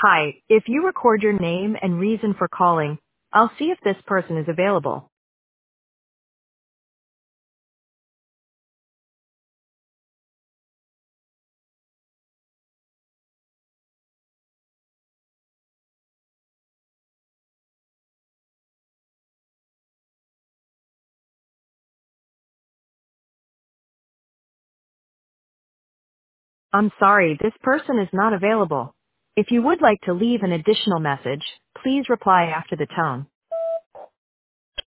Hi, if you record your name and reason for calling, I'll see if this person is available. I'm sorry, this person is not available. If you would like to leave an additional message, please reply after the tone.